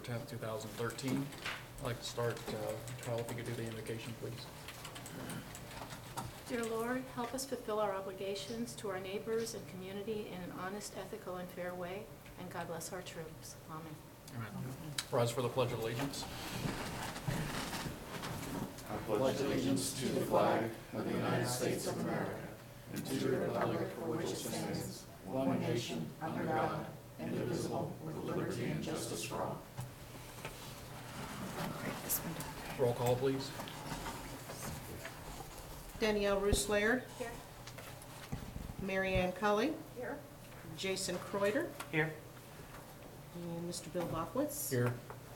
10th, 2013. I'd like to start, Kyle, if you could do the invocation, please. Dear Lord, help us fulfill our obligations to our neighbors and community in an honest, ethical, and fair way, and God bless our troops. Amen. Amen. Rise for the Pledge of Allegiance. I pledge allegiance to the flag of the United States of America and to the republic for which it stands, one nation, under God, indivisible, with liberty and justice for all. Roll call, please. Danielle Roos-Laird, Here. Mary Ann Cully, Here. Jason Kreuter, Here. and Mr. Bill Bachwitz. Here.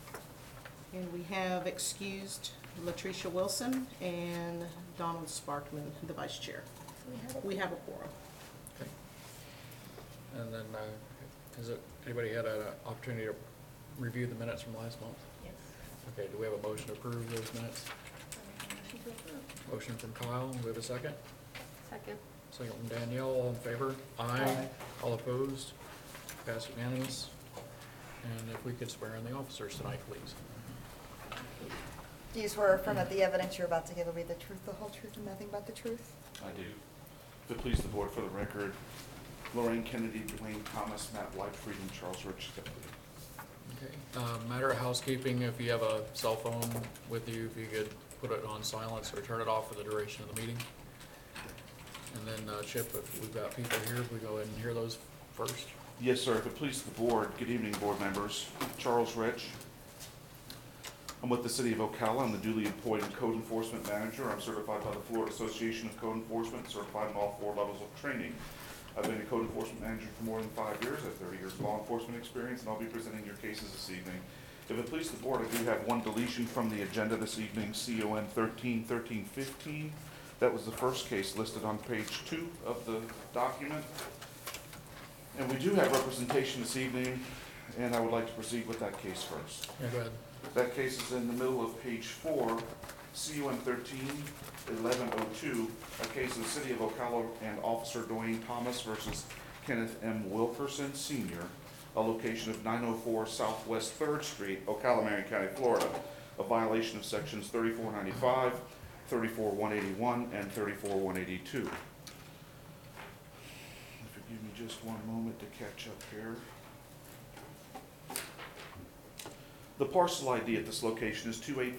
And we have excused Latricia Wilson and Donald Sparkman, the vice chair. We have a quorum. Okay. And then, has anybody had an opportunity to review the minutes from last month? Yes. Okay, do we have a motion to approve those minutes? Motion to approve. Motion from Kyle, do we have a second? Second. Second from Danielle, all in favor? Aye. All opposed? Passed unanimous. And if we could swear in the officers tonight, please. Do you swear or affirm that the evidence you're about to give will be the truth, the whole truth, and nothing but the truth? I do. If it please the board, for the record, Lorraine Kennedy, Dwayne Thomas, Matt Whitefried, and Charles Rich. Okay. Matter of housekeeping, if you have a cell phone with you, if you could put it on silence or turn it off for the duration of the meeting. And then, Chip, if we've got people here, if we go ahead and hear those first. Yes, sir. If it please the board, good evening, board members. Charles Rich. I'm with the City of Ocala. I'm the duly appointed Code Enforcement Manager. I'm certified by the Florida Association of Code Enforcement, certified in all 4 levels of training. I've been a Code Enforcement Manager for more than 5 years. I have 30 years of law enforcement experience, and I'll be presenting your cases this evening. If it please the board, I do have one deletion from the agenda this evening, CON 13-1315. That was the first case listed on page 2 of the document. And we do have representation this evening, and I would like to proceed with that case first. Yeah, go ahead. That case is in the middle of page 4, CUN 13-1102, a case of the City of Ocala and Officer Dwayne Thomas versus Kenneth M. Wilkerson, Sr., a location of 904 Southwest 3rd Street, Ocala, Marion County, Florida, a violation of sections 3495, 34181, and 34182. If you give me just one moment to catch up here. The parcel ID at this location is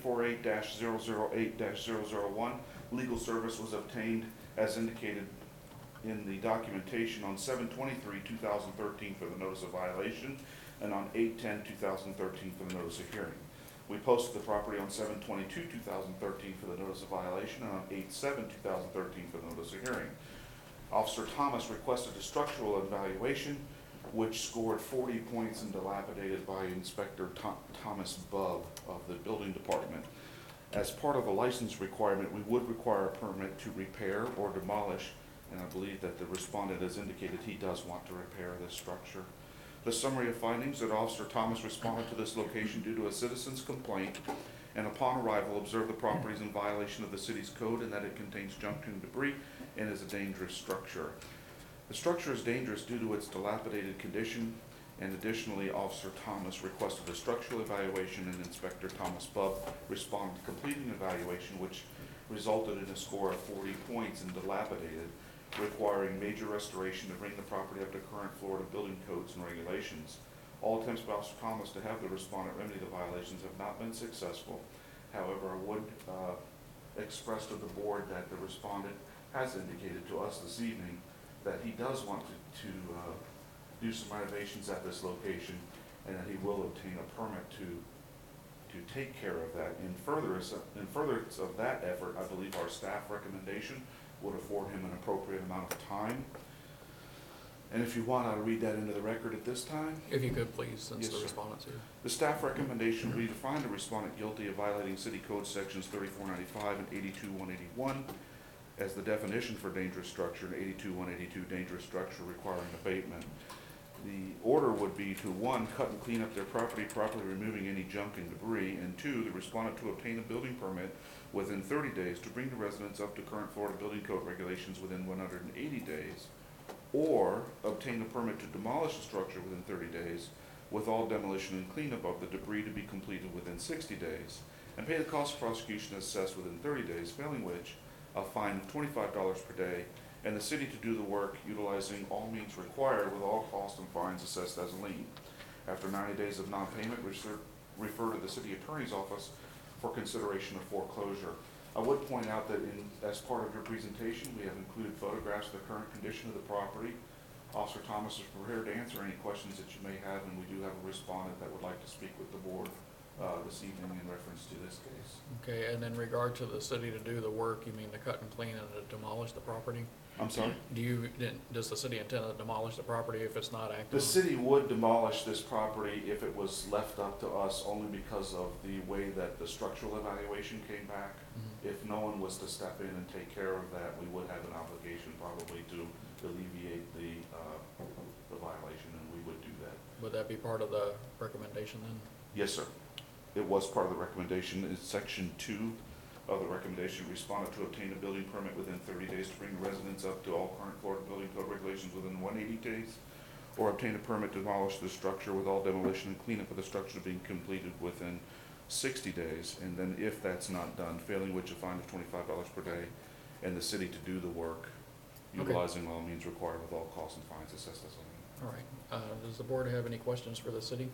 2848-008-001. Legal service was obtained as indicated in the documentation on 7/23/2013 for the notice of violation and on 8/10/2013 for the notice of hearing. We posted the property on 7/22/2013 for the notice of violation and on 8/7/2013 for the notice of hearing. Officer Thomas requested a structural evaluation which scored 40 points and dilapidated by Inspector Thomas Bubb of the building department. As part of a license requirement, we would require a permit to repair or demolish, and I believe that the respondent has indicated he does want to repair this structure. The summary of findings: that Officer Thomas responded to this location due to a citizen's complaint, and upon arrival observed the property is in violation of the city's code and that it contains junk and debris and is a dangerous structure. The structure is dangerous due to its dilapidated condition, and additionally, Officer Thomas requested a structural evaluation, and Inspector Thomas Bubb responded to completing the evaluation, which resulted in a score of 40 points and dilapidated, requiring major restoration to bring the property up to current Florida building codes and regulations. All attempts by Officer Thomas to have the respondent remedy the violations have not been successful. However, I would express to the board that the respondent has indicated to us this evening that he does want to do some renovations at this location, and that he will obtain a permit to take care of that. In furtherance of that effort, I believe our staff recommendation would afford him an appropriate amount of time. And if you want, I'll read that into the record at this time. If you could, please, since Yes, the sir. respondent's here. The staff recommendation would be to find the respondent guilty of violating City Code sections 3495 and 82181 as the definition for dangerous structure, and 82182 dangerous structure requiring abatement. The order would be to 1, cut and clean up their property, properly removing any junk and debris, and 2, the respondent to obtain a building permit within 30 days to bring the residents up to current Florida Building Code regulations within 180 days, or obtain a permit to demolish the structure within 30 days with all demolition and cleanup of the debris to be completed within 60 days, and pay the cost of prosecution assessed within 30 days, failing which, a fine of $25 per day, and the city to do the work utilizing all means required with all costs and fines assessed as a lien. After 90 days of non-payment, refer to the city attorney's office for consideration of foreclosure. I would point out that as part of your presentation, we have included photographs of the current condition of the property. Officer Thomas is prepared to answer any questions that you may have, and we do have a respondent that would like to speak with the board this evening in reference to this case. Okay, and in regard to the city to do the work, you mean to cut and clean and to demolish the property? I'm sorry? Does the city intend to demolish the property if it's not active? The city would demolish this property if it was left up to us, only because of the way that the structural evaluation came back. Mhm. If no one was to step in and take care of that, we would have an obligation probably to alleviate the violation, and we would do that. Would that be part of the recommendation then? Yes, sir. It was part of the recommendation. In section 2 of the recommendation, responded to obtain a building permit within 30 days to bring residents up to all current Florida building code regulations within 180 days, or obtain a permit to demolish the structure with all demolition and cleanup of the structure being completed within 60 days. And then if that's not done, failing which, a fine of $25 per day, and the city to do the work, Okay. utilizing all means required with all costs and fines assessed as a lien. All right. Does the board have any questions for the city?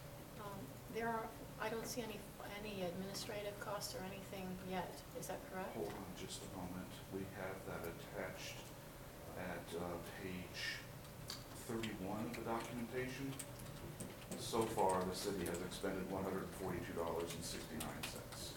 I don't see any administrative costs or anything yet. Is that correct? Hold on just a moment. We have that attached at page 31 of the documentation. So far, the city has expended $142.69.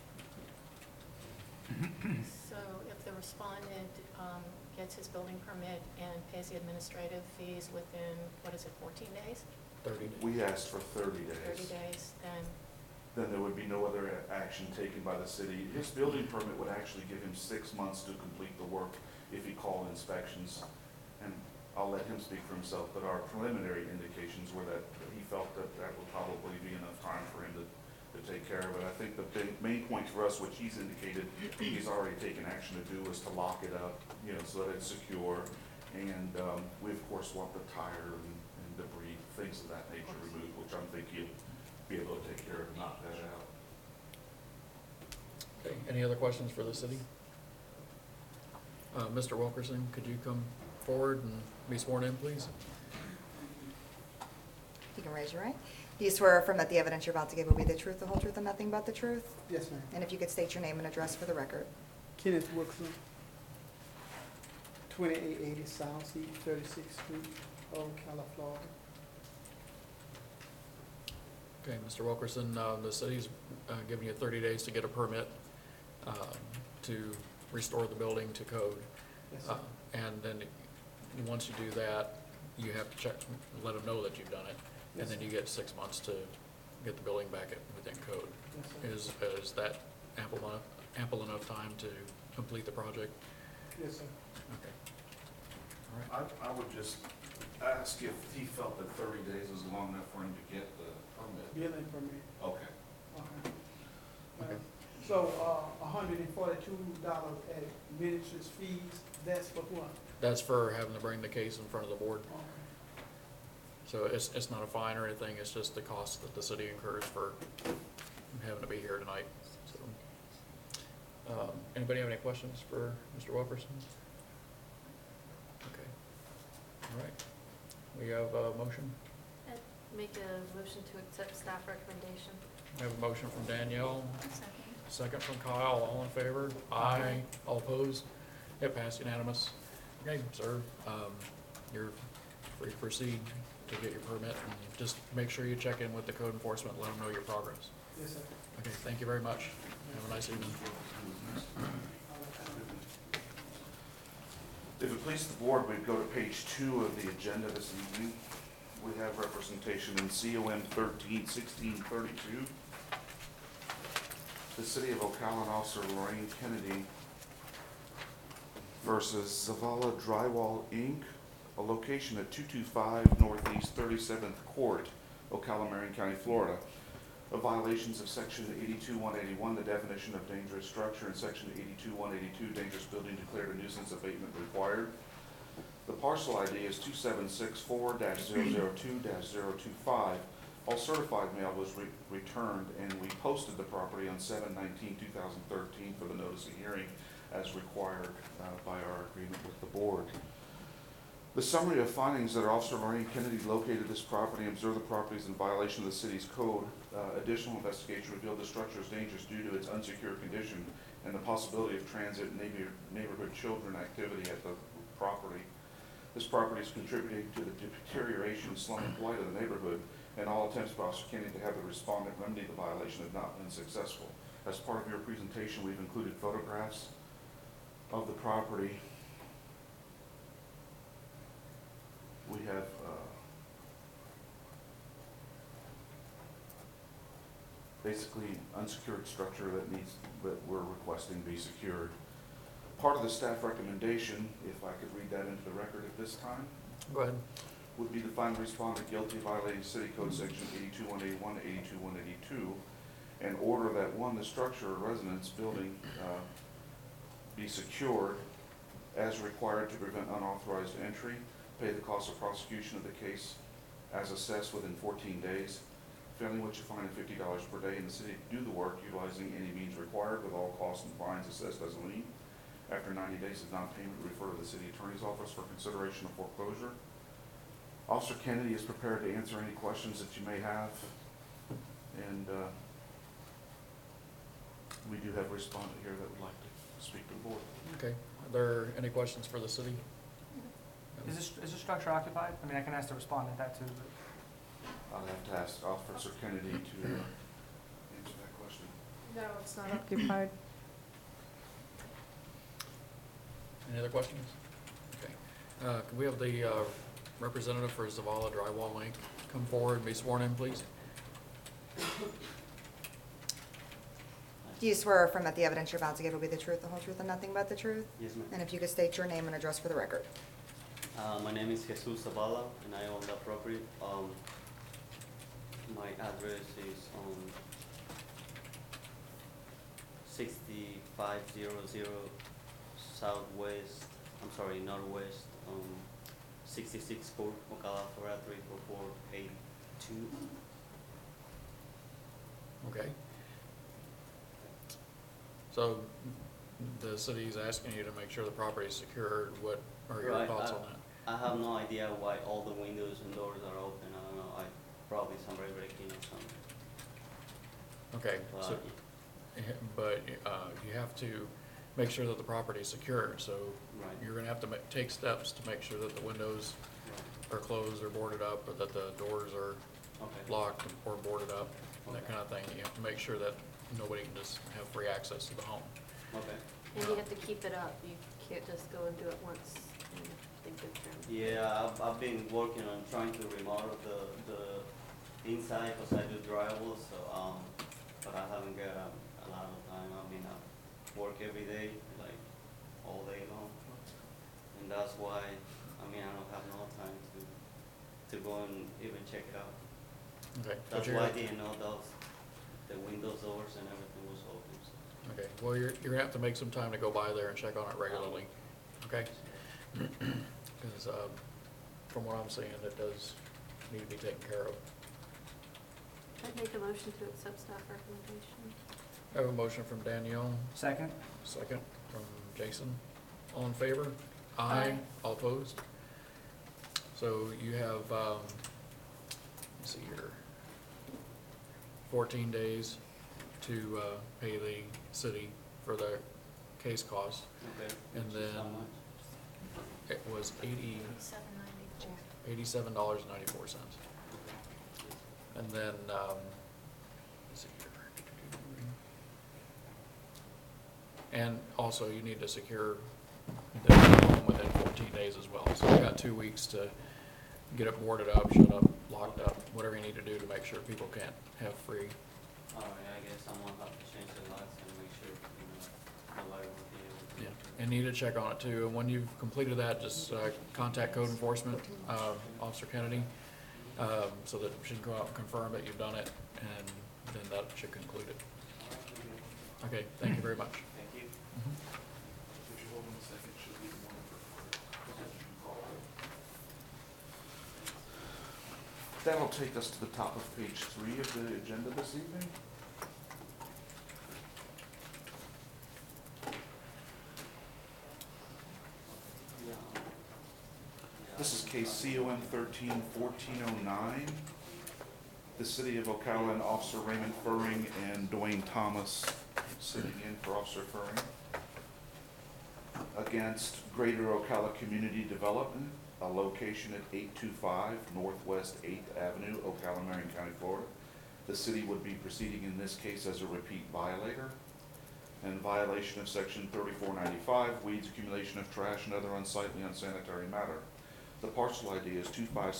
So if the respondent gets his building permit and pays the administrative fees within, 14 days? 30 days. We asked for 30 days. 30 days, Then there would be no other action taken by the city. His building permit would actually give him 6 months to complete the work if he called inspections. And I'll let him speak for himself, but our preliminary indications were that he felt that that would probably be enough time for him to take care of it. I think the main point for us, which he's indicated he's already taken action to do, is to lock it up, so that it's secure. And we of course want the tire and debris, things of that nature removed, which I'm thinking he'll be able to take care of and knock that out. Okay, any other questions for the city? Mr. Wilkerson, could you come forward and be sworn in, please? You can raise your right. Do you swear or affirm that the evidence you're about to give will be the truth, the whole truth, and nothing but the truth? Yes, ma'am. And if you could state your name and address for the record. Kenneth Wilson, 2880 South East 36th Street, Ocala, Florida. Okay, Mr. Wilkerson, the city's giving you 30 days to get a permit to restore the building to code. Yes, sir. And then, once you do that, you have to check, let them know that you've done it. And Yes, then you get 6 months to get the building back within code. Yes, sir. Is that ample enough time to complete the project? Yes, sir. Okay. All right. I would just ask if he felt that 30 days was long enough for him to get the permit. Building permit. Okay. Okay. Okay. So, $142 administrative fees, that's for what? That's for having to bring the case in front of the board. Okay. So it's not a fine or anything, it's just the cost that the city incurs for having to be here tonight, so. Anybody have any questions for Mr. Wilkerson? Okay. All right. We have a motion. I'd make a motion to accept staff recommendation. We have a motion from Danielle, Second. second from Kyle, all in favor? Aye. All opposed? It passed unanimous. Okay, sir, you're free to proceed to get your permit, and just make sure you check in with the code enforcement, let them know your progress. Yes, sir. Okay, thank you very much. Have a nice evening. If it pleases the board, we'd go to page 2 of the agenda this evening. We have representation in COM 13-1632. The City of Ocala and Officer Lorraine Kennedy versus Zavala Drywall, Inc., a location at 225 Northeast 37th Court, Ocala, Marion County, Florida. Of violations of section 82-181, the definition of dangerous structure, and section 82-182, dangerous building declared a nuisance abatement required. The parcel ID is 2764-002-025. All certified mail was returned, and we posted the property on 7/19/2013 for the notice of hearing as required by our agreement with the board. The summary of findings that Officer Lorraine Kennedy located this property and observed the property is in violation of the city's code. Additional investigation revealed the structure is dangerous due to its unsecured condition and the possibility of transit neighborhood children activity at the property. This property is contributing to the deterioration, slum, and blight of the neighborhood, and all attempts by Officer Kennedy to have the respondent remedy the violation have not been successful. As part of your presentation, we've included photographs of the property. We have basically unsecured structure that we're requesting be secured. Part of the staff recommendation, if I could read that into the record at this time, Go ahead. would be to find the respondent guilty of violating City Code Section 82181, 82182, and order that, one, the structure or residence building be secured as required to prevent unauthorized entry, pay the cost of prosecution of the case as assessed within 14 days, failing which a fine of $50 per day, and the city to do the work utilizing any means required with all costs and fines assessed as a lien. After 90 days of non-payment, refer to the city attorney's office for consideration of foreclosure. Officer Kennedy is prepared to answer any questions that you may have, and we do have a respondent here that would like to speak to the board. Okay. Are there any questions for the city? Is the structure occupied? I mean, I can ask the respondent that too, but. I'll have to ask Officer Kennedy to answer that question. No, it's not occupied. Any other questions? Okay. Can we have the representative for Zavala Drywall Inc. come forward and be sworn in, please? Do you swear or affirm that the evidence you're about to give will be the truth, the whole truth, and nothing but the truth? Yes, ma'am. And if you could state your name and address for the record. My name is Jesus Zavala, and I own that property. My address is on 6500 Northwest, 66 Court, Ocala, Florida 34482. Okay. So the city's asking you to make sure the property is secured. What are your Right, thoughts on that? I have no idea why all the windows and doors are open. I don't know. Probably somebody breaking or something. Okay, so, but you have to make sure that the property is secure, so Right. you're gonna have to take steps to make sure that the windows Right. are closed or boarded up, or that the doors are Okay. locked or boarded up, and that Okay. kind of thing. You have to make sure that nobody can just have free access to the home. Okay. And you have to keep it up. You can't just go and do it once and think it's done. Yeah, I've been working on trying to remodel the inside because I do drywall, so, but I haven't got a lot of time. I mean, I work every day, like, all day long. And that's why, I mean, I don't have no time to go and even check it out. Okay. but That's you're- why I didn't know the windows, doors, and everything was open, so. Okay, well, you're gonna have to make some time to go by there and check on it regularly, okay? Because, from what I'm seeing, it does need to be taken care of. I'd make a motion to accept staff recommendation. I have a motion from Danielle, Second? second from Jason. All in favor? Aye. All opposed? So you have, let's see here, 14 days to pay the city for the case costs. Okay. And Which is how then- much? It was $87.94. $87.94. Okay. And then, let's see here. And also, you need to secure the home within 14 days as well. So you got 2 weeks to get it boarded up, shut up, locked up, whatever you need to do to make sure people can't have free. All right, I guess someone have to change the locks and make sure, nobody will be able to. Yeah, and need to check on it too. And when you've completed that, just contact code enforcement, Officer Kennedy, so that she can go out and confirm that you've done it, and then that should conclude it. Okay, thank you very much. Thank you. If you hold on a second, should be the one for That'll take us to the top of page 3 of the agenda this evening. This is case COM 13-1409. The City of Ocala and Officer Raymond Furring and Dwayne Thomas sitting in for Officer Furring against Greater Ocala Community Development, a location at 825 Northwest 8th Avenue, Ocala, Marion County, Florida. The city would be proceeding in this case as a repeat violator and violation of section 3495, weeds, accumulation of trash, and other unsightly, unsanitary matter. The parcel ID is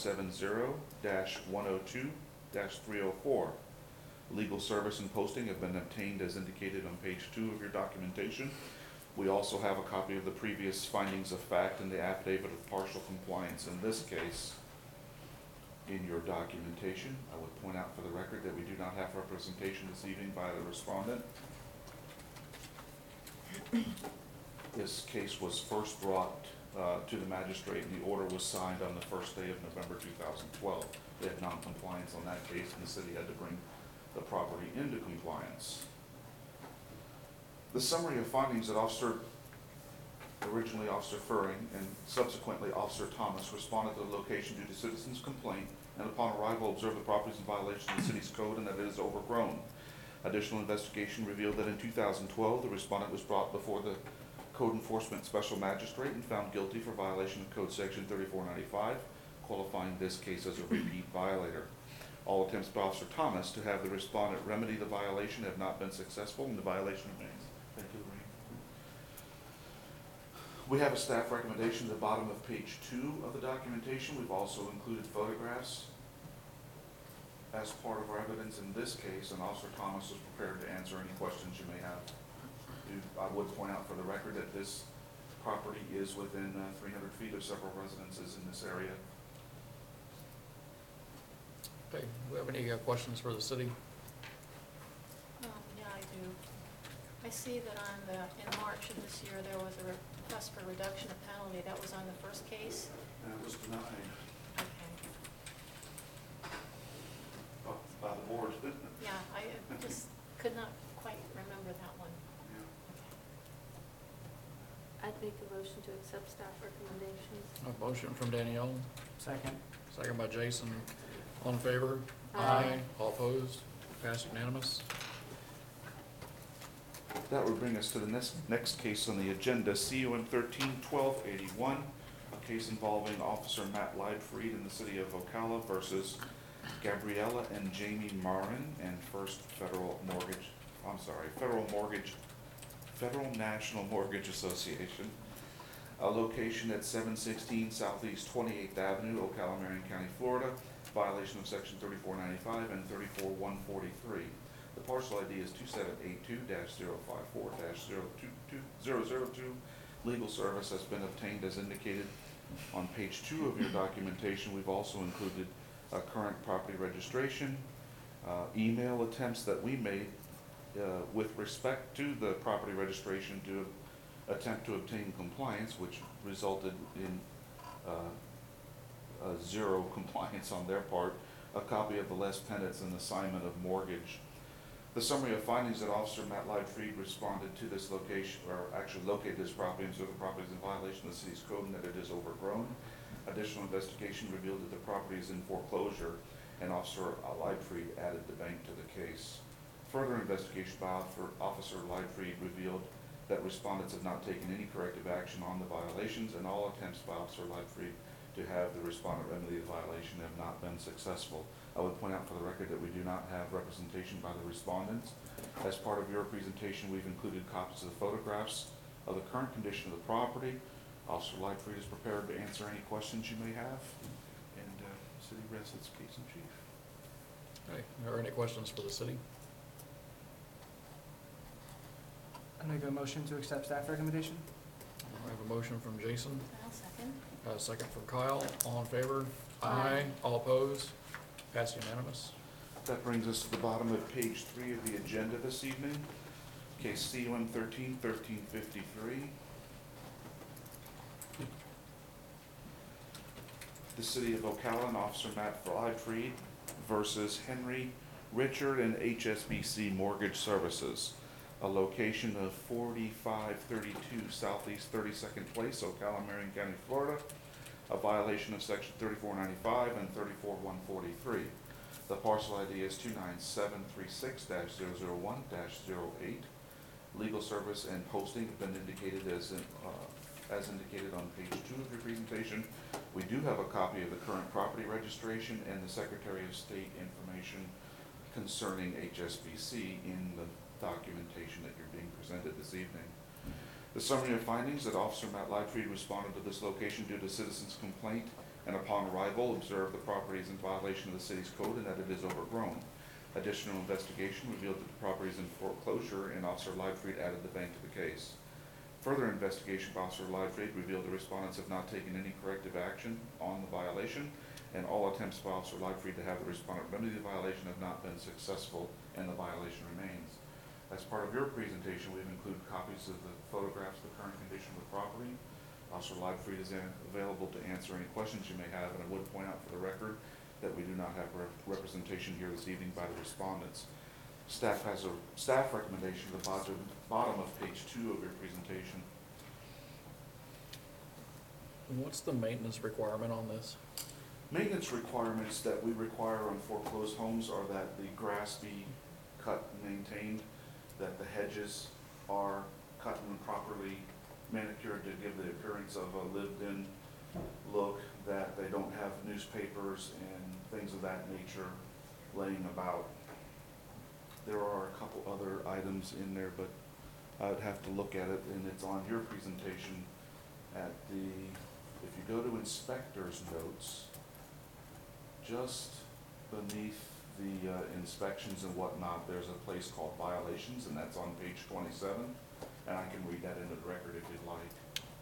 2570-102-304. Legal service and posting have been obtained as indicated on page 2 of your documentation. We also have a copy of the previous findings of fact and the affidavit of partial compliance in this case in your documentation. I would point out for the record that we do not have representation this evening by the respondent. This case was first brought to the magistrate and the order was signed on the first day of November 2012. They had non-compliance on that case and the city had to bring the property into compliance. The summary of findings that originally Officer Furring and subsequently Officer Thomas responded to the location due to citizens' complaint and upon arrival observed the property is in violation of the city's code and that it is overgrown. Additional investigation revealed that in 2012 the respondent was brought before the Code Enforcement Special Magistrate and found guilty for violation of Code Section 3495, qualifying this case as a repeat violator. All attempts by Officer Thomas to have the respondent remedy the violation have not been successful and the violation remains. Thank you, Lorraine. We have a staff recommendation at the bottom of page 2 of the documentation. We've also included photographs as part of our evidence in this case, and Officer Thomas is prepared to answer any questions you may have. I would point out for the record that this property is within 300 feet of several residences in this area. Okay, do we have any questions for the city? Yeah, I do. I see that in March of this year, there was a request for reduction of penalty. That was on the first case? And it was denied Okay. by the board. Yeah, I just could not quite remember that one. I'd make a motion to accept staff recommendations. A motion from Danielle, Second. second by Jason. All in favor? Aye. All opposed? Passed unanimous. That would bring us to the next case on the agenda, COM 13-1281, a case involving Officer Matt Leidfried in the city of Ocala versus Gabriella and Jamie Marin and Federal National Mortgage Association, a location at 716 Southeast 28th Avenue, Ocala, Marion County, Florida, violation of section 3495 and 34143. The parcel ID is 2782-054-002. Legal service has been obtained as indicated on page 2 of your documentation. We've also included a current property registration, email attempts that we made with respect to the property registration to attempt to obtain compliance, which resulted in zero compliance on their part, a copy of the les pendants and assignment of mortgage. The summary of findings that Officer Matt Leidfried responded to this location, or actually located this property and so the property is in violation of the city's code and that it is overgrown. Additional investigation revealed that the property is in foreclosure and Officer Leidfried added the bank to the case. Further investigation by Officer Leidfried revealed that respondents have not taken any corrective action on the violations and all attempts by Officer Leidfried to have the respondent remedy the violation have not been successful. I would point out for the record that we do not have representation by the respondents. As part of your presentation, we've included copies of the photographs of the current condition of the property. Officer Leidfried is prepared to answer any questions you may have. And City rests its case in chief. Okay, are there any questions for the city? I make a motion to accept staff recommendation. I have a motion from Jason, I'll second. a second from Kyle. All in favor? Aye. All opposed? Passed unanimous. That brings us to the bottom of page 3 of the agenda this evening. Case COM 13-1353. the City of Ocala and Officer Matt Freed versus Henry, Richard, and HSBC Mortgage Services, a location of 4532 Southeast 32nd Place, Ocala, Marion County, Florida, a violation of section 3495 and 34143. The parcel ID is 29736-001-08. Legal service and posting have been indicated as indicated on page 2 of your presentation. We do have a copy of the current property registration and the Secretary of State information concerning HSBC in the documentation that you're being presented this evening. The summary of findings that Officer Matt Lightfried responded to this location due to citizens' complaint and upon arrival observed the property is in violation of the city's code and that it is overgrown. Additional investigation revealed that the property is in foreclosure and Officer Lightfried added the bank to the case. Further investigation by Officer Lightfried revealed the respondents have not taken any corrective action on the violation, and all attempts by Officer Lightfried to have the respondent remedy the violation have not been successful and the violation remains. As part of your presentation, we've included copies of the photographs of the current condition of the property. Officer Lightfried is available to answer any questions you may have, and I would point out for the record that we do not have representation here this evening by the respondents. Staff has a staff recommendation at the bottom of page 2 of your presentation. What's the maintenance requirement on this? Maintenance requirements that we require on foreclosed homes are that the grass be cut and maintained, that the hedges are cut and properly manicured to give the appearance of a lived-in look, that they don't have newspapers and things of that nature laying about. There are a couple other items in there, but I would have to look at it, and it's on your presentation at the, if you go to inspector's notes, just beneath the inspections and whatnot, there's a place called violations, and that's on page 27, and I can read that into the record if you'd like.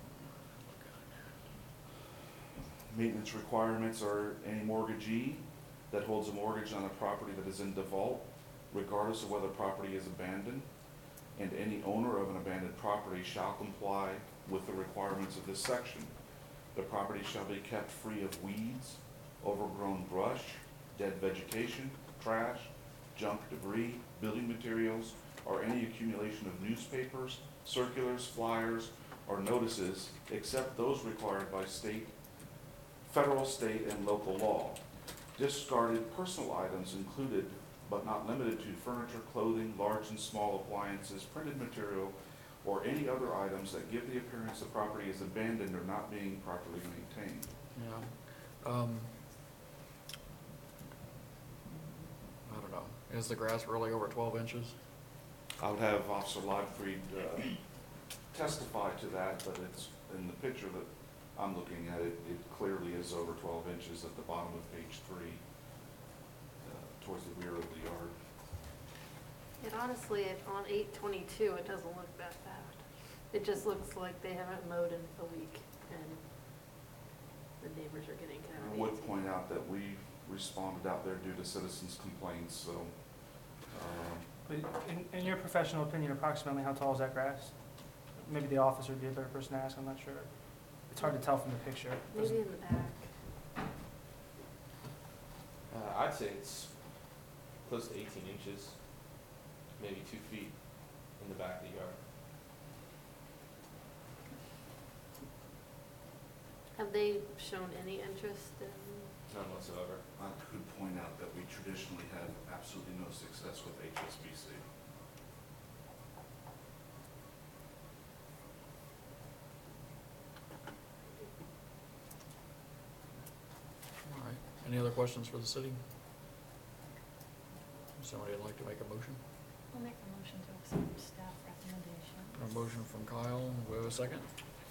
Maintenance requirements are any mortgagee that holds a mortgage on a property that is in default, regardless of whether property is abandoned, and any owner of an abandoned property shall comply with the requirements of this section. The property shall be kept free of weeds, overgrown brush, dead vegetation, trash, junk, debris, building materials, or any accumulation of newspapers, circulars, flyers, or notices, except those required by federal, state, and local law. Discarded personal items included, but not limited to, furniture, clothing, large and small appliances, printed material, or any other items that give the appearance the property is abandoned or not being properly maintained. Yeah. I don't know. Is the grass really over 12 inches? I would have Officer Lightfried testify to that, but it's in the picture that I'm looking at, it clearly is over 12 inches at the bottom of page 3, towards the rear of the yard. And honestly, on 8/22, it doesn't look that bad. It just looks like they haven't mowed in a week, and the neighbors are getting kind of I antsy. would point out that we responded out there due to citizens' complaints, so, But in your professional opinion, approximately how tall is that grass? Maybe the officer would be a better person to ask, I'm not sure. It's hard to tell from the picture. Maybe in the back. I'd say it's close to 18 inches, maybe 2 feet in the back of the yard. Have they shown any interest in? None whatsoever. I could point out that we traditionally have absolutely no success with HSBC. All right. Any other questions for the city? Somebody would like to make a motion? I'll make a motion to accept staff recommendation. A motion from Kyle. We have a second?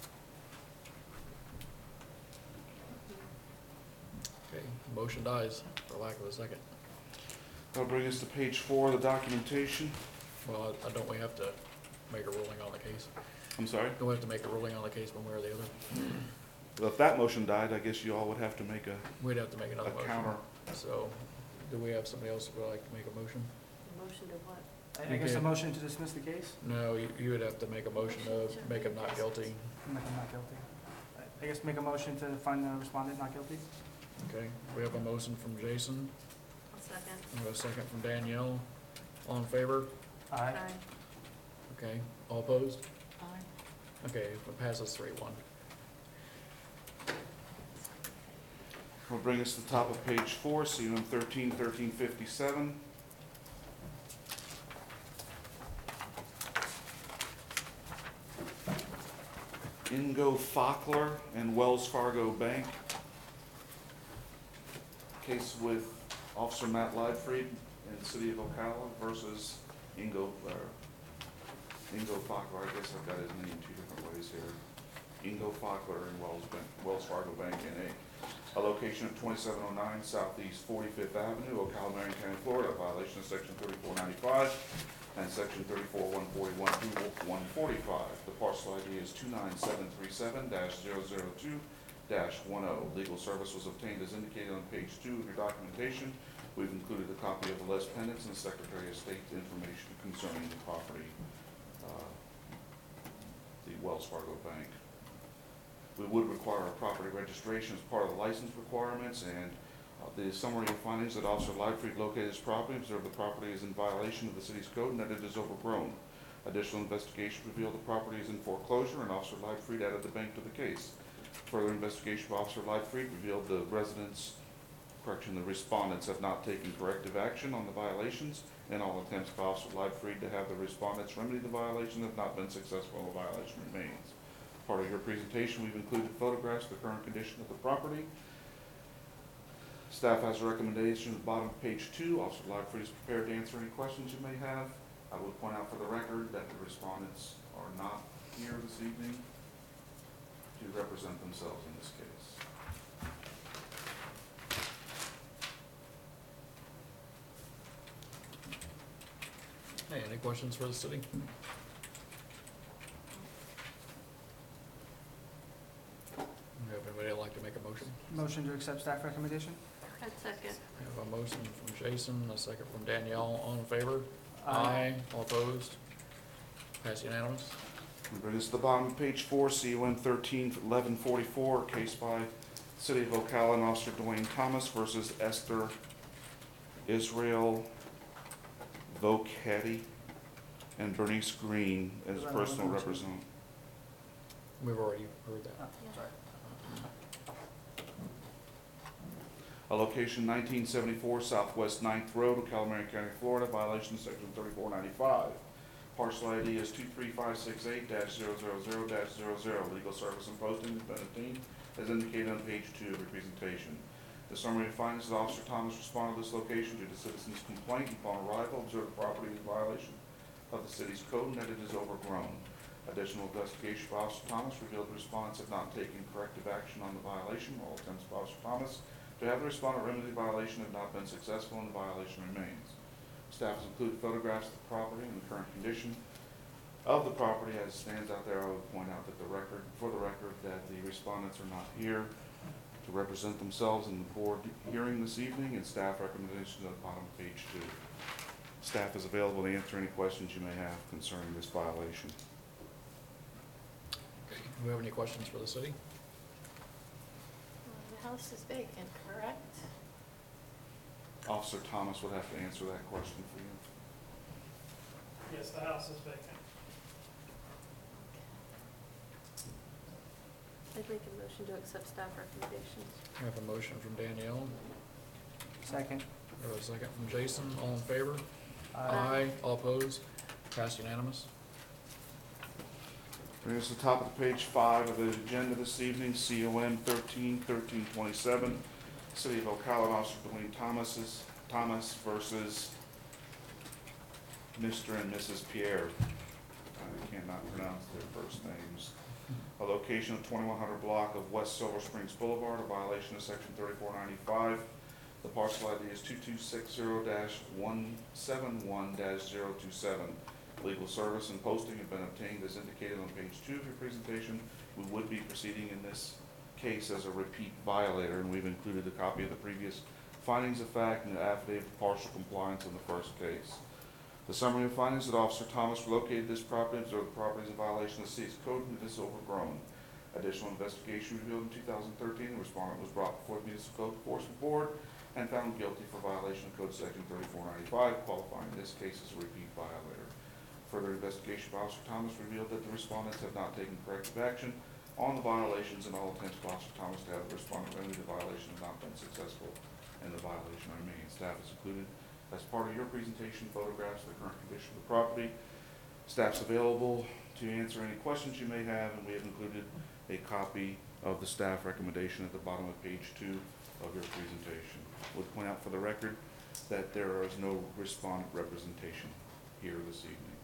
Okay, motion dies for lack of a second. That'll bring us to page 4 of the documentation. Well, don't we have to make a ruling on the case? I'm sorry? Don't we have to make a ruling on the case one way or the other? Well, if that motion died, I guess you all would have to make a We'd have to make another motion. counter. So, do we have somebody else who would like to make a motion? Motion to what? I guess a motion to dismiss the case, No, you would have to make a motion to make him not guilty. make him not guilty. I guess make a motion to find the respondent not guilty. Okay, we have a motion from Jason, I'll second. we have a second from Danielle. All in favor? Aye. Okay, all opposed? Aye. Okay, it passes 3-1. We'll bring us to the top of page 4, CUM 1357. Ingo Fockler and Wells Fargo Bank. Case with Officer Matt Leidfried in the city of Ocala versus Ingo Fockler. I guess I've got his name two different ways here. Ingo Fockler and Wells Fargo Bank N.A. A location of 2709 Southeast 45th Avenue, Ocala, Marion County, Florida, violation of section 3495 and section 34141 through 145. The parcel ID is 29737-002-10. Legal service was obtained as indicated on page 2 of your documentation. We've included a copy of the list pendants and Secretary of State information concerning the property, the Wells Fargo Bank. We would require a property registration as part of the license requirements, and the summary of findings that Officer Leidfried located his property, observed the property is in violation of the city's code and that it is overgrown. Additional investigation revealed the property is in foreclosure, and Officer Leidfried added the bank to the case. Further investigation of Officer Leidfried revealed the respondents have not taken corrective action on the violations, and all attempts by Officer Leidfried to have the respondents remedy the violation have not been successful, and the violation remains. Part of your presentation, we've included photographs of the current condition of the property. Staff has a recommendation at the bottom of page 2. Officer Leidfried is prepared to answer any questions you may have. I would point out for the record that the respondents are not here this evening to represent themselves in this case. Hey, any questions for the city? We have anybody that'd like to make a motion? Motion to accept staff recommendation? I'd second. We have a motion from Jason, a second from Danielle. All in favor? Aye. All opposed? Pass unanimous. We bring us to the bottom of page 4, CUN 131144, case by City of Ocala and Officer Dwayne Thomas versus Esther Israel Voketti and Bernice Green as Is that personal another motion? representative. We've already heard that. Oh, sorry. A location 1974 Southwest 9th Road, Ocala, Marion County, Florida, violation of section 3495. Parcel ID is 23568-000-00. Legal service and posting has been obtained as indicated on page 2 of your presentation. The summary of findings is Officer Thomas responded to this location due to citizens' complaint and upon arrival observed the property in violation of the city's code and that it is overgrown. Additional investigation by Officer Thomas revealed the respondents have not taken corrective action on the violation. All attempts by Officer Thomas to have the respondent remedy the violation have not been successful and the violation remains. Staff has included photographs of the property and the current condition of the property as it stands out there. I would point out that for the record, that the respondents are not here to represent themselves in the board hearing this evening, and staff recommendations at the bottom of page 2. Staff is available to answer any questions you may have concerning this violation. Okay. Do we have any questions for the city? The house is vacant, correct? Officer Thomas would have to answer that question for you. Yes, the house is vacant. I'd make a motion to accept staff recommendations. We have a motion from Danielle. Second. We have a second from Jason. All in favor? Aye. All opposed? Pass unanimous. Bring us to the top of page 5 of the agenda this evening, CON 13-1327, City of Ocala, Officer Dwayne Thomas versus Mr. and Mrs. Pierre. I cannot pronounce their first names. A location of 2100 block of West Silver Springs Boulevard, a violation of section 3495. The parcel ID is 2260-171-027. Legal service and posting have been obtained as indicated on page 2 of your presentation. We would be proceeding in this case as a repeat violator, and we've included a copy of the previous findings of fact and the affidavit of partial compliance in the first case. The summary of findings that Officer Thomas located this property, observed the property is in violation of the city's code and it is overgrown. Additional investigation revealed in 2013, the respondent was brought before the Municipal Code Enforcement Board and found guilty for violation of Code Section 3495, qualifying this case as a repeat violator. Further investigation by Officer Thomas revealed that the respondents have not taken corrective action on the violations, and all attempts by Officer Thomas to have the respondent remedy the violation have not been successful, and the violation remains. Staff has included, as part of your presentation, photographs of the current condition of the property. Staff's available to answer any questions you may have, and we have included a copy of the staff recommendation at the bottom of page 2 of your presentation. Would point out for the record that there is no respondent representation here this evening.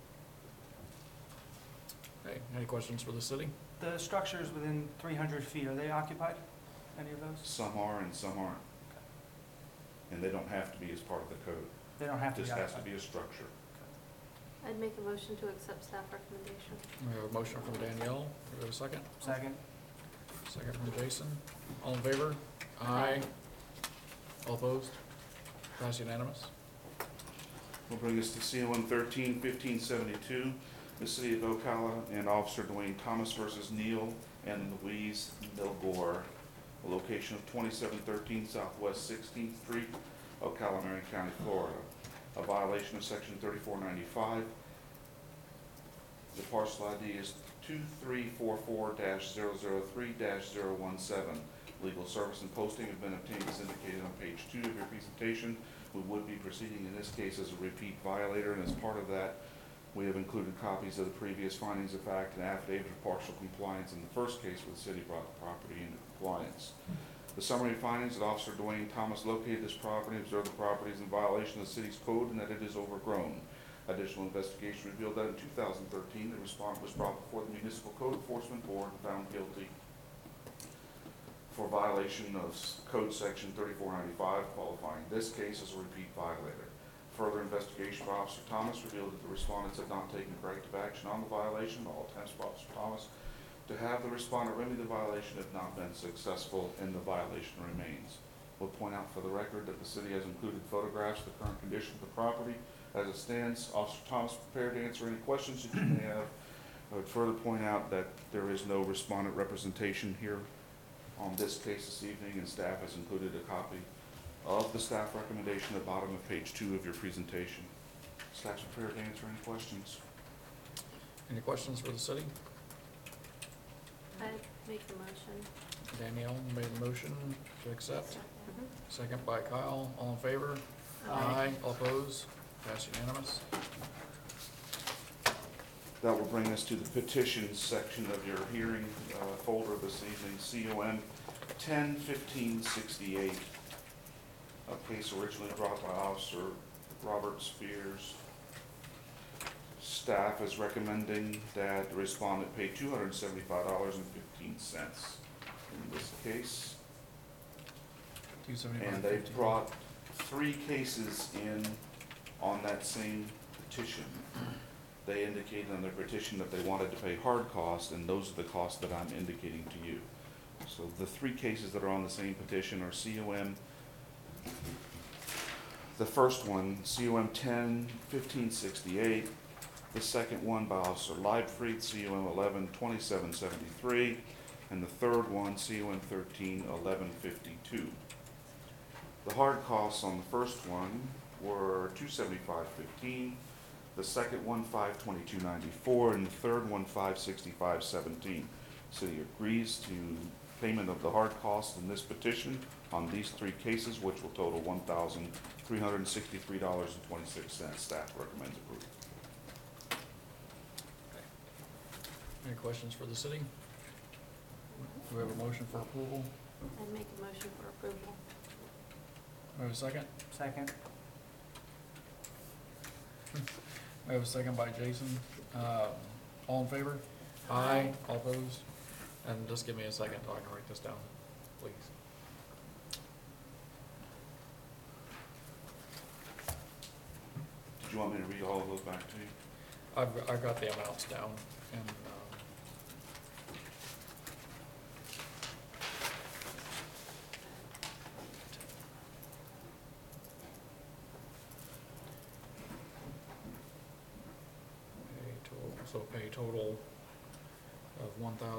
Okay, any questions for the city? The structures within 300 feet, are they occupied? Any of those? Some are and some aren't. And they don't have to be as part of the code. They don't have to be This has to occupied. be a structure. I'd make a motion to accept staff recommendation. We have a motion from Danielle. Do we have a second? Second? Second from Jason. All in favor? Aye. All opposed? Pass unanimous. Will bring us to CON 13-1572, the City of Ocala and Officer Dwayne Thomas versus Neil and Louise Milgore, a location of 2713 Southwest 16th Street, Ocala, Marion County, Florida. A violation of Section 3495. The parcel ID is 2344-003-017. Legal service and posting have been obtained as indicated on page 2 of your presentation. We would be proceeding in this case as a repeat violator, and as part of that, we have included copies of the previous findings of fact and affidavit of partial compliance in the first case where the city brought the property into compliance. The summary findings that Officer Dwayne Thomas located this property, observed the property is in violation of the city's code, and that it is overgrown. Additional investigation revealed that in 2013, the respondent was brought before the Municipal Code Enforcement Board and found guilty for violation of Code Section 3495, qualifying this case as a repeat violator. Further investigation by Officer Thomas revealed that the respondents have not taken corrective action on the violation. All attempts by Officer Thomas to have the respondent remedy the violation have not been successful, and the violation remains. We'll point out for the record that the city has included photographs of the current condition of the property as it stands. Officer Thomas prepared to answer any questions that you may have. I would further point out that there is no respondent representation here on this case this evening, and staff has included a copy of the staff recommendation at the bottom of page 2 of your presentation. Staff's prepared to answer any questions. Any questions for the city? I'd make a motion. Danielle made the motion to accept. Mhm. Second by Kyle. All in favor? Aye. All opposed? Pass unanimous. That will bring us to the petitions section of your hearing folder this evening, CON 10-1568, a case originally brought by Officer Robert Spears. Staff is recommending that the respondent pay $275.15 in this case. 275. And they brought 3 cases in on that same petition. They indicated on their petition that they wanted to pay hard costs, and those are the costs that I'm indicating to you. So the 3 cases that are on the same petition are COM, the first one, COM 10-1568, the second one by Officer Leibfried, COM 11-2773, and the third one, COM 13-1152. The hard costs on the first one were $275.15, the second one $522.94, and the third one $565.17. City agrees to payment of the hard costs in this petition on these 3 cases, which will total $1,363.26. Staff recommends approval. Any questions for the city? Do we have a motion for approval? I'd make a motion for approval. We have a second? Second? We have a second by Jason. All in favor? Aye. All opposed? And just give me a second so I can write this down, please. Did you want me to read all of those back to you? I've got the amounts down, and, pay total of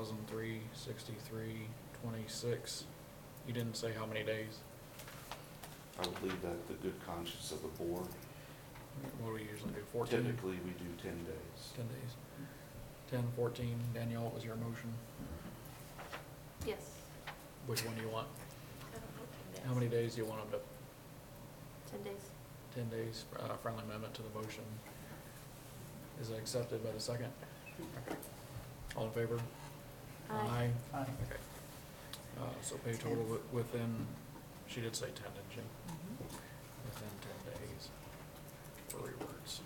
$1,363.26. You didn't say how many days? I would leave that to the good conscience of the board. What do we usually do, 14? Typically, we do 10 days. 10 days. 10, 14. Danielle, what was your motion? Yes, Which one do you want? I don't know, 10 How many days do you want them 10 days. to, 10 days, friendly amendment to the motion? Is it accepted by the second? Okay. All in favor? Aye. Aye. Okay. So pay total within, she did say 10, didn't she? Within 10 days for rewards.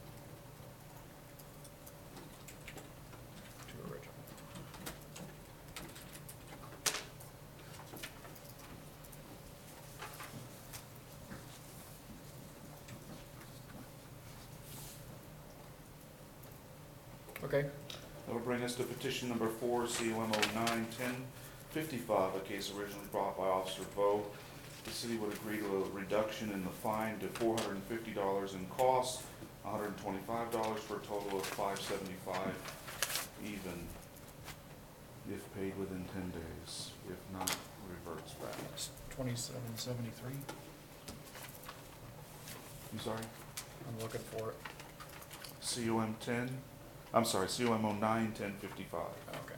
To original. Okay, That'll bring us to petition number 4, COM 09-1055, a case originally brought by Officer Vo. The city would agree to a reduction in the fine to $450 in costs, $125 for a total of $575 even, if paid within 10 days. If not, reverts back. it's 2773. I'm sorry? I'm looking for it. COM 09-1055. Okay.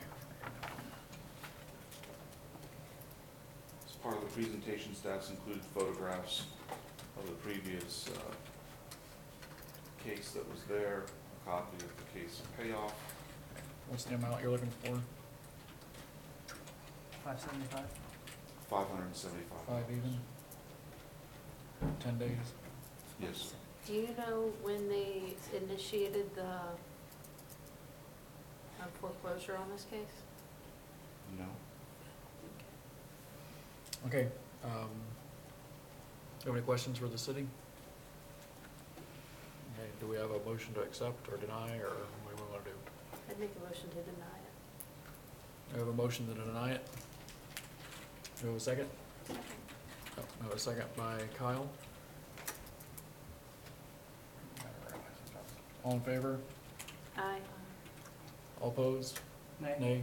As part of the presentation, staffs included photographs of the previous case that was there, a copy of the case payoff. What's the amount you're looking for? 575. $575. 5 even? 10 days? Yes. Do you know when they initiated the foreclosure on this case? No. Okay, do you have any questions for the city? Okay, do we have a motion to accept or deny, or what do we want to do? I'd make a motion to deny it. We have a motion to deny it. Do we have a second? Oh, I have a second by Kyle. All in favor? Aye. All opposed? Nay. Nay.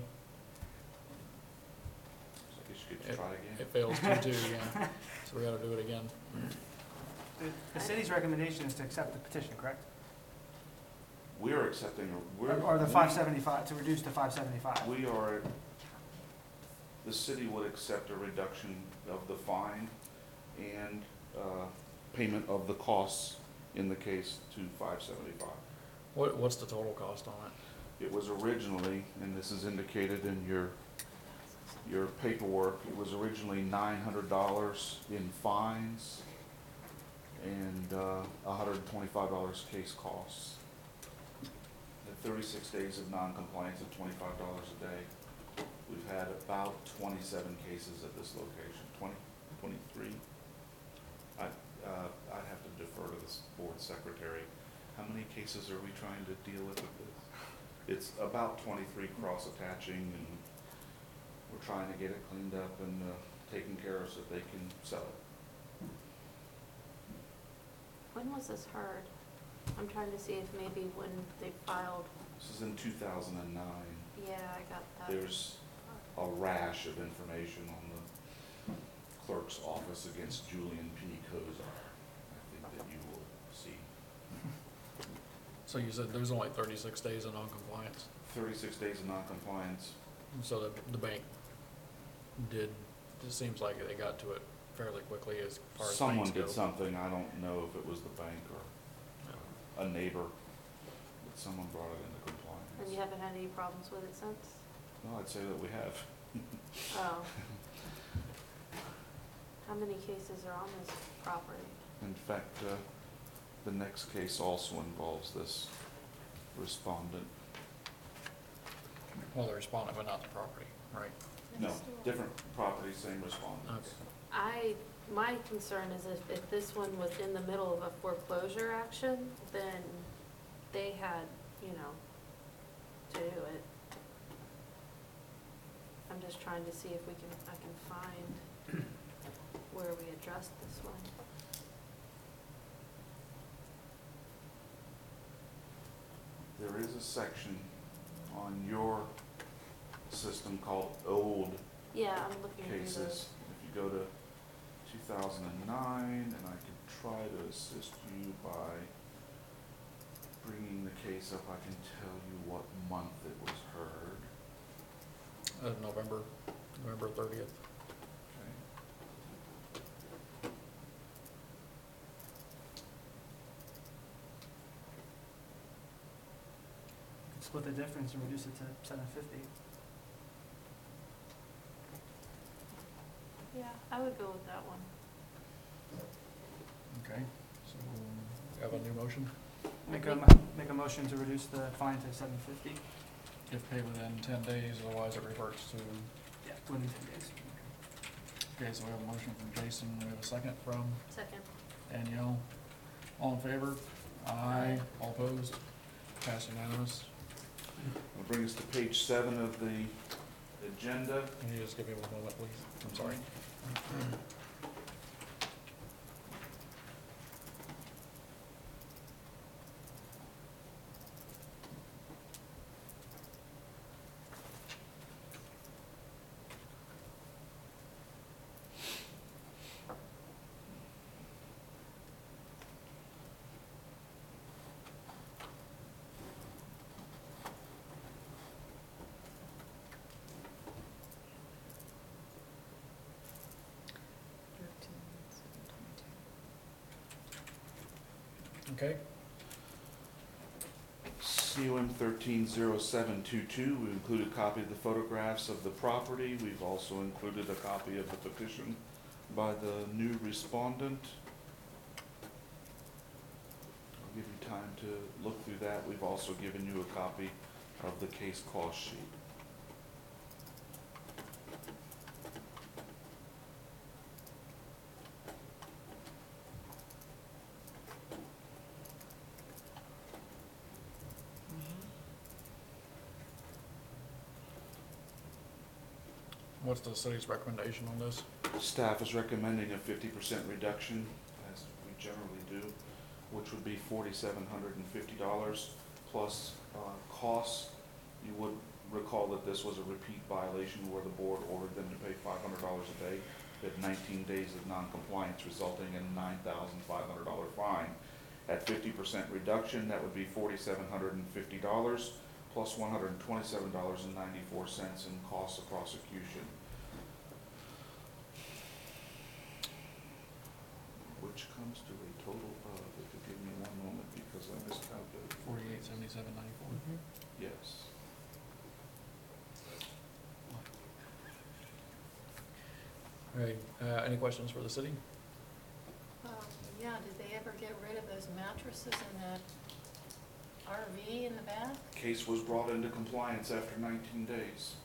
So I guess you get to try again. It fails 2-2, yeah. So we gotta do it again. The city's recommendation is to accept the petition, correct? We are accepting, Or the 575, to reduce to 575? we are, the city would accept a reduction of the fine and payment of the costs in the case to $575. What's the total cost on it? It was originally, and this is indicated in your paperwork, it was originally $900 in fines and $125 case costs. At 36 days of non-compliance at $25 a day, we've had about 27 cases at this location, 23. I'd have to defer to this board secretary. How many cases are we trying to deal with this? It's about 23 cross-attaching, and we're trying to get it cleaned up and taken care of so that they can sell it. When was this heard? I'm trying to see if maybe when they filed, This is in 2009. yeah, I got that. There's a rash of information on the clerk's office against Julian P. Kozar. I think that you will see. So you said there's only 36 days of non-compliance, 36 days of noncompliance. so the bank did, it seems like they got to it fairly quickly as far as Someone banks go. did something, I don't know if it was the bank or a neighbor, but someone brought it into compliance. And you haven't had any problems with it since? No, I'd say that we have. Oh. How many cases are on this property? In fact, the next case also involves this respondent. Well, the respondent, but not the property, right? No, different property, same respondents. My concern is if this one was in the middle of a foreclosure action, then they had, to do it. I'm just trying to see if I can find where we addressed this one. There is a section on your system called Old Yeah, I'm looking through those. Cases. If you go to 2009, and I could try to assist you by bringing the case up, I can tell you what month it was heard. November 30th. Okay. Split the difference and reduce it to $750. Yeah, I would go with that one. Okay, so we have a new motion. Make a motion to reduce the fine to $750. If paid within 10 days, otherwise it reverts to, Yeah, within 10 days. okay, so we have a motion from Jason, we have a second from Second. Danielle. All in favor? Aye. All opposed? Passed unanimous. That'll bring us to page 7 of the agenda. Can you just give me 1 moment, please? I'm sorry. Okay, COM 130722, we included a copy of the photographs of the property. We've also included a copy of the petition by the new respondent. I'll give you time to look through that. We've also given you a copy of the case cost sheet. what's the city's recommendation on this? Staff is recommending a 50% reduction, as we generally do, which would be $4,750 plus costs. You would recall that this was a repeat violation where the board ordered them to pay $500 a day. They had 19 days of noncompliance, resulting in a $9,500 fine. At 50% reduction, that would be $4,750 plus $127.94 in costs of prosecution. Which comes to a total of, if you give me 1 moment, because I miscalculated. $4877.94. Yes. All right, any questions for the city? Yeah, did they ever get rid of those mattresses in that RV in the back? Case was brought into compliance after 19 days.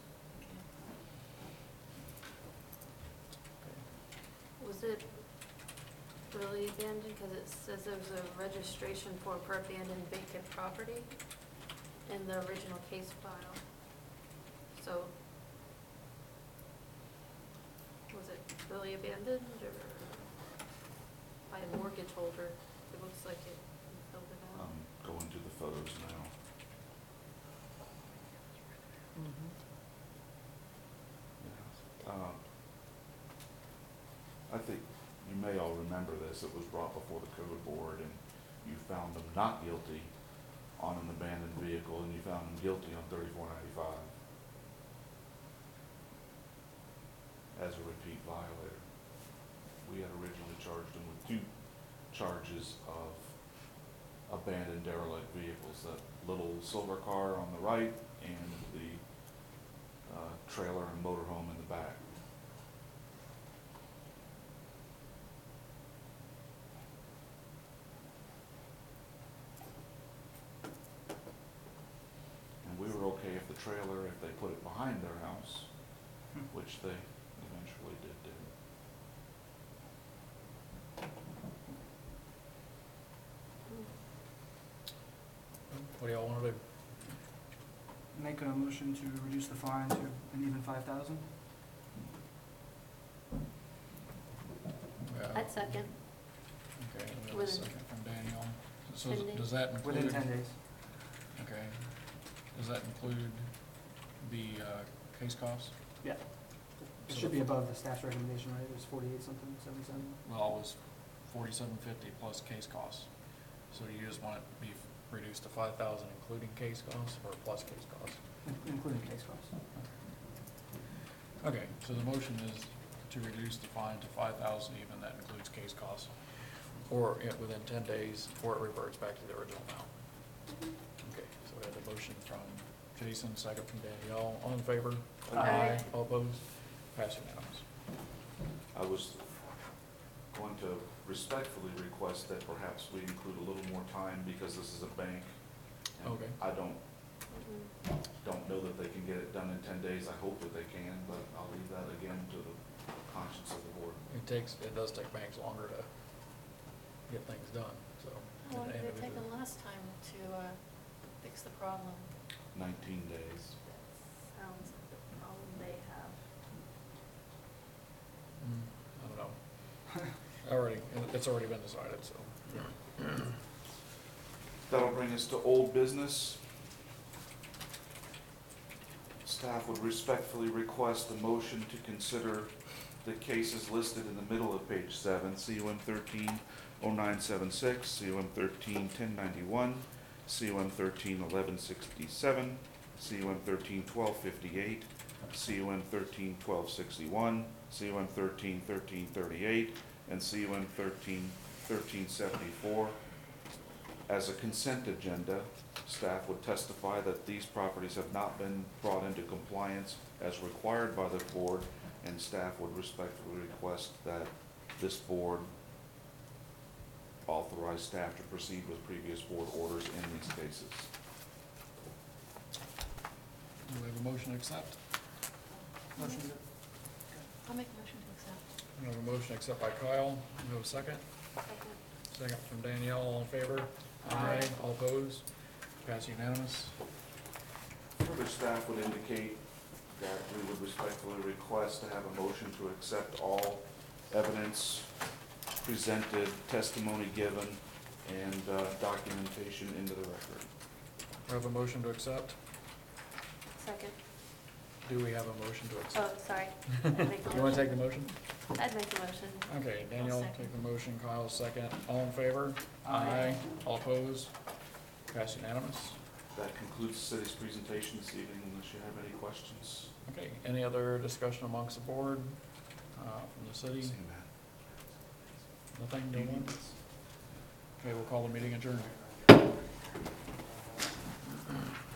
Was it really abandoned? Because it says there was a registration for abandoned vacant property in the original case file. So, was it really abandoned or by a mortgage holder? It looks like it filled it out. Going to the photos now. Yeah. I think you may all remember this. It was brought before the code board and you found them not guilty on an abandoned vehicle and you found them guilty on $34.95 as a repeat violator. We had originally charged them with 2 charges of abandoned derelict vehicles, that little silver car on the right and the trailer and motorhome in the back. And we were okay if the trailer, if they put it behind their house, which they eventually did do. What do y'all want to do? Make a motion to reduce the fine to an even $5,000. I'd second. Okay, we have a Within- second from Danielle. So 10 days. does that include? Within 10 days. Okay. Does that include the case costs? Yeah. It should be above the staff's recommendation, right? It was 48 something, 77, Well, it was 4750 plus case costs. So you just want it to be reduced to 5,000 including case costs or plus case costs? including case costs. Okay, so the motion is to reduce the fine to 5,000 even, that includes case costs. Or within 10 days, or it reverts back to the original amount. Okay, so we have the motion from Jason, second from Danielle. All in favor? Aye. All opposed? Pass unanimous. I was going to respectfully request that perhaps we include a little more time because this is a bank. and Okay. I don't know that they can get it done in 10 days. I hope that they can, but I'll leave that again to the conscience of the board. It does take banks longer to get things done, so. How long did it take individually. them last time to fix the problem? 19 days. Sounds like the problem they have. I don't know. It's already been decided, so. That'll bring us to old business. Staff would respectfully request a motion to consider the cases listed in the middle of page 7, CUM 130976, CUM 131091, CUM 131167, CUM 131258, CUM 131261, CUM 131338, and CUM 1374. As a consent agenda, staff would testify that these properties have not been brought into compliance as required by the board, and staff would respectfully request that this board authorize staff to proceed with previous board orders in these cases. Do we have a motion to accept? Motion to, I'll make a motion to accept. We have a motion to accept by Kyle. Do we have a second? Second. Second from Danielle. All in favor? Aye. All opposed? Pass unanimous. Further, staff would indicate that we would respectfully request to have a motion to accept all evidence presented, testimony given, and documentation into the record. We have a motion to accept. Second. Do we have a motion to Oh, accept? sorry. I'd make the You want to take motion. the motion? I'd make the motion. Okay, Danielle, second. take the motion. Kyle, second. All in favor? Aye. All opposed? Pass unanimous. That concludes the city's presentation this evening, unless you have any questions. Okay, any other discussion amongst the board, from the city? Seeing that. Nothing, no one? Okay, we'll call the meeting adjourned.